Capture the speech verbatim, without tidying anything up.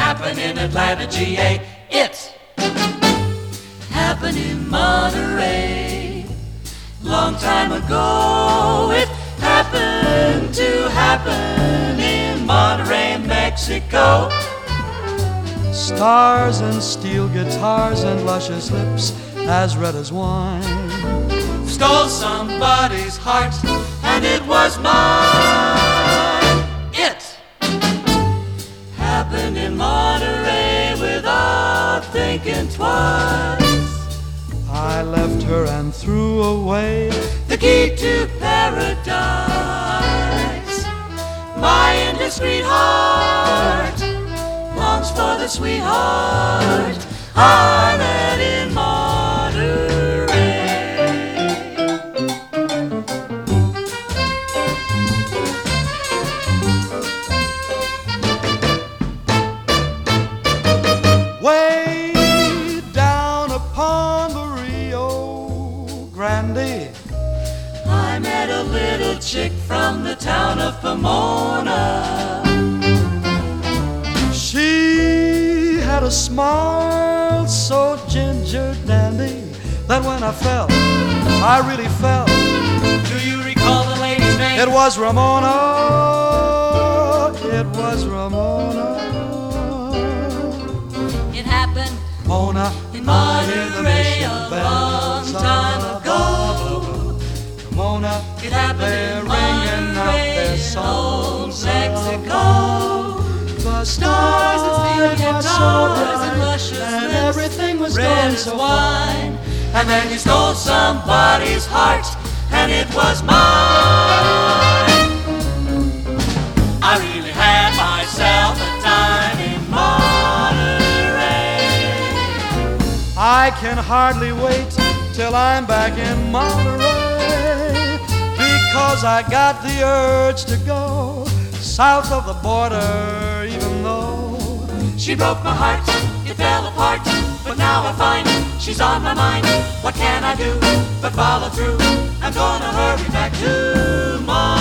happened in Atlanta, G A. It happened in Monterey. Long time ago, it happened to happen in Monterey, Mexico. Stars and steel guitars and luscious lips as red as wine Stole somebody's heart, and it was mine. It happened in Monterey without thinking twice. I left her and threw away the key to paradise. My indiscreet heart longs for the sweetheart I met in Monterey. way down upon the Rio Grande. I met a little chick from the town of Pomona. She had a smile so ginger dandy that when I fell, I really fell. Do you recall the lady's name? It was Ramona. It was Ramona. It happened Mona, in I hear the Monterey mission a bells long time of ago. Mona, It happened they're in ringing out Monterey their in songs old Mexico. The Stars and steel stars were so guitars and bright, luscious and lips, everything was red going as so wine. And then you stole somebody's heart, and it was mine. I really had myself a time in Monterey. I can hardly wait till I'm back in Monterey, because I got the urge to go south of the border, even though She broke my heart, it fell apart, but now I find she's on my mind. What can I do but follow through? I'm gonna hurry back to Monterey.